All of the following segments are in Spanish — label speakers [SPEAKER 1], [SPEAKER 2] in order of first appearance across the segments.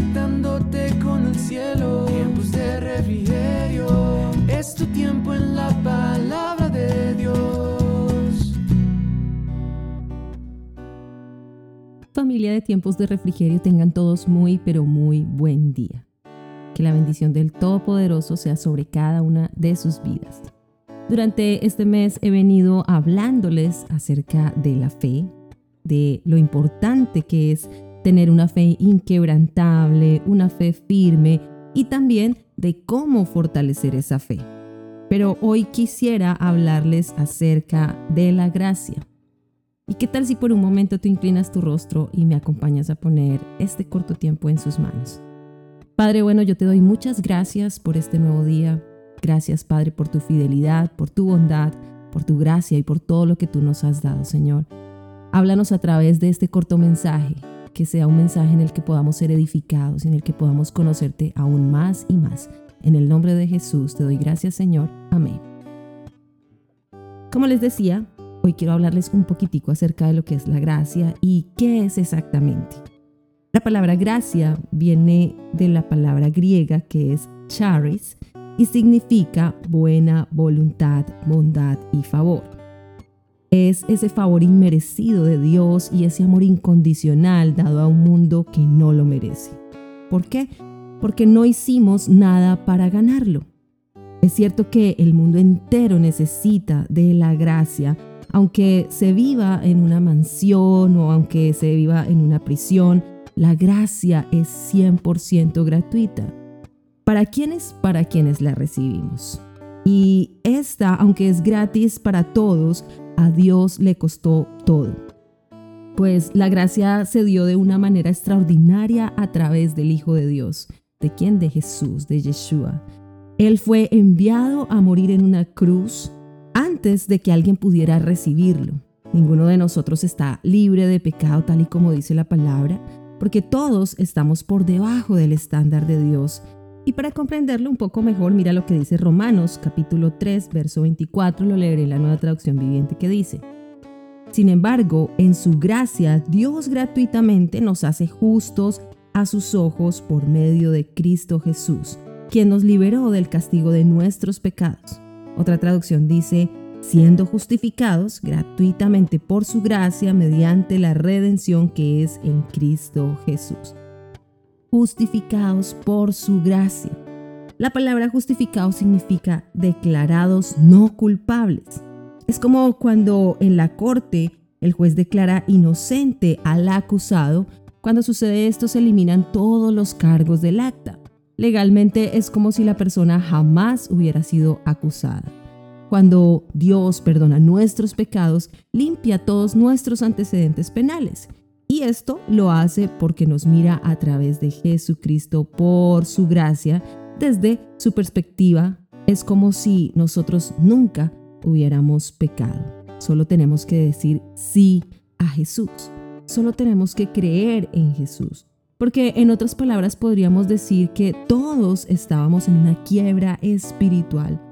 [SPEAKER 1] conectándote con el cielo. Tiempos de refrigerio, es tu tiempo en la palabra de Dios.
[SPEAKER 2] Familia de Tiempos de Refrigerio, tengan todos muy pero muy buen día. Que la bendición del Todopoderoso sea sobre cada una de sus vidas. Durante este mes he venido hablándoles acerca de la fe, de lo importante que es tener una fe inquebrantable, una fe firme y también de cómo fortalecer esa fe. Pero hoy quisiera hablarles acerca de la gracia. ¿Y qué tal si por un momento tú inclinas tu rostro y me acompañas a poner este corto tiempo en sus manos? Padre bueno, yo te doy muchas gracias por este nuevo día. Gracias, Padre, por tu fidelidad, por tu bondad, por tu gracia y por todo lo que tú nos has dado, Señor. Háblanos a través de este corto mensaje, que sea un mensaje en el que podamos ser edificados, en el que podamos conocerte aún más y más. En el nombre de Jesús te doy gracias, Señor. Amén. Como les decía, hoy quiero hablarles un poquitico acerca de lo que es la gracia y qué es exactamente. La palabra gracia viene de la palabra griega que es charis y significa buena voluntad, bondad y favor. Es ese favor inmerecido de Dios y ese amor incondicional dado a un mundo que no lo merece. ¿Por qué? Porque no hicimos nada para ganarlo. Es cierto que el mundo entero necesita de la gracia, aunque se viva en una mansión o aunque se viva en una prisión. La gracia es 100% gratuita. ¿Para quiénes? Para quienes la recibimos. Y esta, aunque es gratis para todos, a Dios le costó todo. Pues la gracia se dio de una manera extraordinaria a través del Hijo de Dios. ¿De quién? De Jesús, de Yeshua. Él fue enviado a morir en una cruz antes de que alguien pudiera recibirlo. Ninguno de nosotros está libre de pecado, tal y como dice la palabra, porque todos estamos por debajo del estándar de Dios. Y para comprenderlo un poco mejor, mira lo que dice Romanos capítulo 3, verso 24, lo leeré en la Nueva Traducción Viviente, que dice: Sin embargo, en su gracia, Dios gratuitamente nos hace justos a sus ojos por medio de Cristo Jesús, quien nos liberó del castigo de nuestros pecados. Otra traducción dice: siendo justificados gratuitamente por su gracia mediante la redención que es en Cristo Jesús. Justificados por su gracia. La palabra justificado significa declarados no culpables. Es como cuando en la corte el juez declara inocente al acusado. Cuando sucede esto se eliminan todos los cargos del acta. Legalmente es como si la persona jamás hubiera sido acusada. Cuando Dios perdona nuestros pecados, limpia todos nuestros antecedentes penales. Y esto lo hace porque nos mira a través de Jesucristo por su gracia. Desde su perspectiva, es como si nosotros nunca hubiéramos pecado. Solo tenemos que decir sí a Jesús. Solo tenemos que creer en Jesús. Porque en otras palabras podríamos decir que todos estábamos en una quiebra espiritual,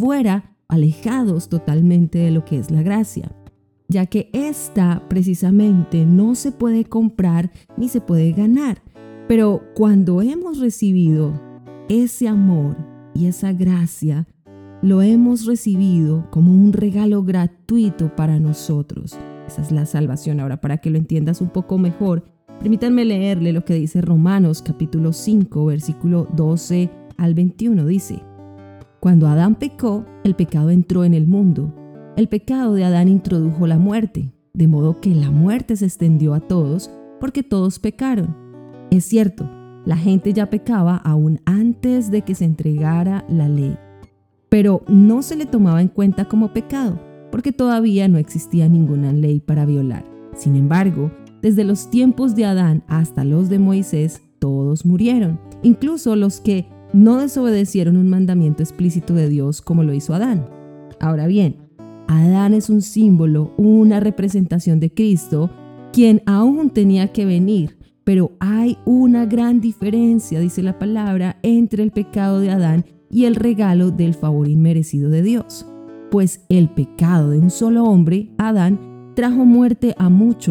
[SPEAKER 2] alejados totalmente de lo que es la gracia, ya que esta precisamente no se puede comprar ni se puede ganar. Pero cuando hemos recibido ese amor y esa gracia, lo hemos recibido como un regalo gratuito para nosotros. Esa es la salvación. Ahora, para que lo entiendas un poco mejor, permítanme leerle lo que dice Romanos capítulo 5, versículo 12 al 21. Dice: Cuando Adán pecó, el pecado entró en el mundo. El pecado de Adán introdujo la muerte, de modo que la muerte se extendió a todos, porque todos pecaron. Es cierto, la gente ya pecaba aún antes de que se entregara la ley, pero no se le tomaba en cuenta como pecado, porque todavía no existía ninguna ley para violar. Sin embargo, desde los tiempos de Adán hasta los de Moisés, todos murieron, incluso los que no desobedecieron un mandamiento explícito de Dios como lo hizo Adán. Ahora bien, Adán es un símbolo, una representación de Cristo, quien aún tenía que venir, pero hay una gran diferencia, dice la palabra, entre el pecado de Adán y el regalo del favor inmerecido de Dios. Pues el pecado de un solo hombre, Adán, trajo muerte a muchos,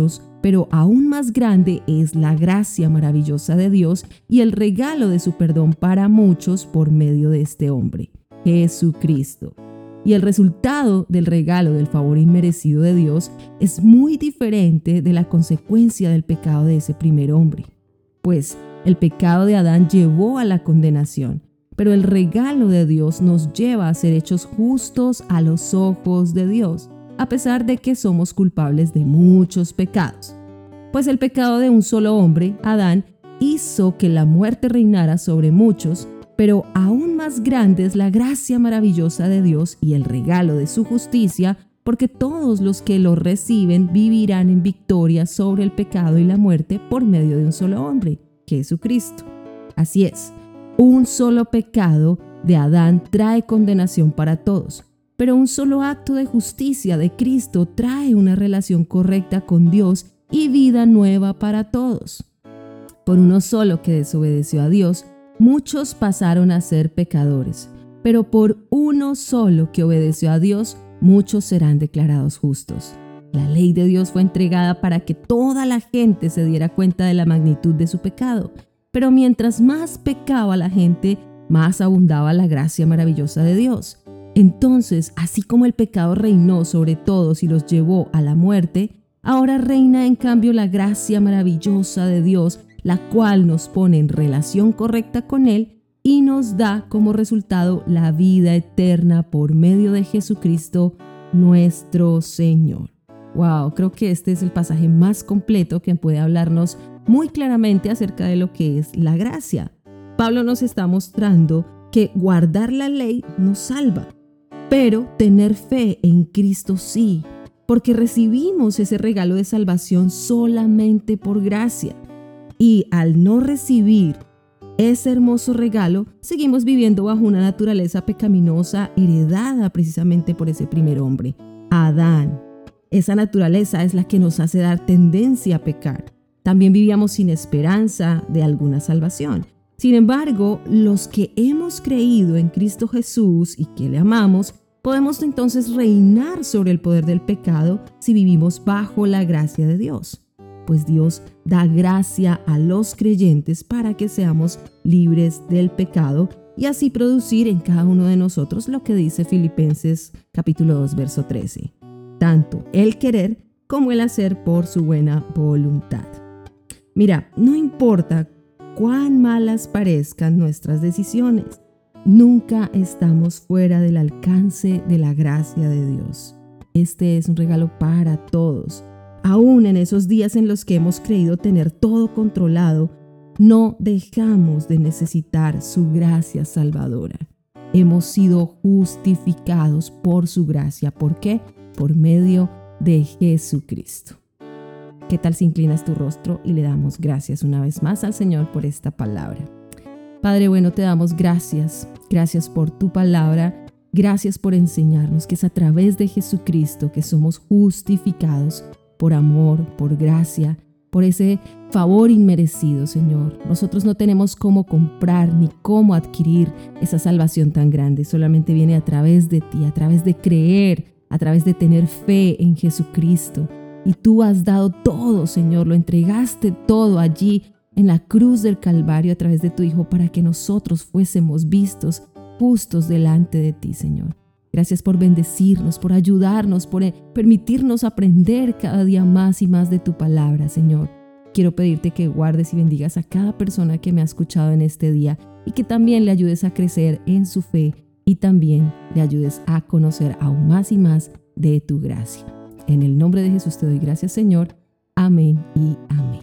[SPEAKER 2] pero aún más grande es la gracia maravillosa de Dios y el regalo de su perdón para muchos por medio de este hombre, Jesucristo. Y el resultado del regalo del favor inmerecido de Dios es muy diferente de la consecuencia del pecado de ese primer hombre. Pues el pecado de Adán llevó a la condenación, pero el regalo de Dios nos lleva a ser hechos justos a los ojos de Dios, a pesar de que somos culpables de muchos pecados. Pues el pecado de un solo hombre, Adán, hizo que la muerte reinara sobre muchos, pero aún más grande es la gracia maravillosa de Dios y el regalo de su justicia, porque todos los que lo reciben vivirán en victoria sobre el pecado y la muerte por medio de un solo hombre, Jesucristo. Así es, un solo pecado de Adán trae condenación para todos, pero un solo acto de justicia de Cristo trae una relación correcta con Dios y vida nueva para todos. Por uno solo que desobedeció a Dios, muchos pasaron a ser pecadores, pero por uno solo que obedeció a Dios, muchos serán declarados justos. La ley de Dios fue entregada para que toda la gente se diera cuenta de la magnitud de su pecado. Pero mientras más pecaba la gente, más abundaba la gracia maravillosa de Dios. Entonces, así como el pecado reinó sobre todos y los llevó a la muerte, ahora reina en cambio la gracia maravillosa de Dios, la cual nos pone en relación correcta con Él y nos da como resultado la vida eterna por medio de Jesucristo, nuestro Señor. Wow, creo que este es el pasaje más completo que puede hablarnos muy claramente acerca de lo que es la gracia. Pablo nos está mostrando que guardar la ley nos salva, pero tener fe en Cristo sí, porque recibimos ese regalo de salvación solamente por gracia. Y al no recibir ese hermoso regalo, seguimos viviendo bajo una naturaleza pecaminosa heredada precisamente por ese primer hombre, Adán. Esa naturaleza es la que nos hace dar tendencia a pecar. También vivíamos sin esperanza de alguna salvación. Sin embargo, los que hemos creído en Cristo Jesús y que le amamos, podemos entonces reinar sobre el poder del pecado si vivimos bajo la gracia de Dios. Pues Dios da gracia a los creyentes para que seamos libres del pecado y así producir en cada uno de nosotros lo que dice Filipenses capítulo 2, verso 13. Tanto el querer como el hacer por su buena voluntad. Mira, no importa cuán malas parezcan nuestras decisiones, nunca estamos fuera del alcance de la gracia de Dios. Este es un regalo para todos. Aún en esos días en los que hemos creído tener todo controlado, no dejamos de necesitar su gracia salvadora. Hemos sido justificados por su gracia. ¿Por qué? Por medio de Jesucristo. ¿Qué tal si inclinas tu rostro y le damos gracias una vez más al Señor por esta palabra? Padre bueno, te damos gracias. Gracias por tu palabra. Gracias por enseñarnos que es a través de Jesucristo que somos justificados por amor, por gracia, por ese favor inmerecido, Señor. Nosotros no tenemos cómo comprar ni cómo adquirir esa salvación tan grande. Solamente viene a través de ti, a través de creer, a través de tener fe en Jesucristo. Y tú has dado todo, Señor, lo entregaste todo allí en la cruz del Calvario a través de tu Hijo para que nosotros fuésemos vistos justos delante de ti, Señor. Gracias por bendecirnos, por ayudarnos, por permitirnos aprender cada día más y más de tu palabra, Señor. Quiero pedirte que guardes y bendigas a cada persona que me ha escuchado en este día y que también le ayudes a crecer en su fe y también le ayudes a conocer aún más y más de tu gracia. En el nombre de Jesús te doy gracias, Señor. Amén y amén.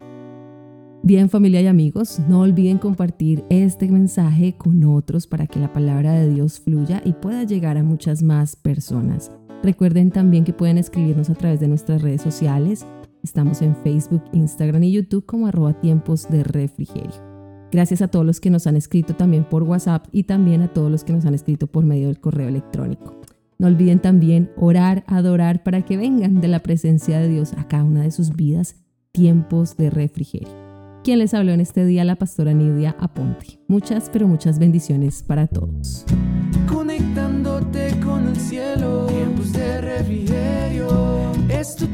[SPEAKER 2] Bien, familia y amigos, no olviden compartir este mensaje con otros para que la palabra de Dios fluya y pueda llegar a muchas más personas. Recuerden también que pueden escribirnos a través de nuestras redes sociales. Estamos en Facebook, Instagram y YouTube como @tiemposderefrigerio. Gracias a todos los que nos han escrito también por WhatsApp y también a todos los que nos han escrito por medio del correo electrónico. No olviden también orar, adorar para que vengan de la presencia de Dios a cada una de sus vidas, tiempos de refrigerio. Quien les habló en este día, la pastora Nidia Aponte. Muchas, pero muchas bendiciones para todos.
[SPEAKER 1] Conectándote con el cielo, tiempos de refrigerio, es tu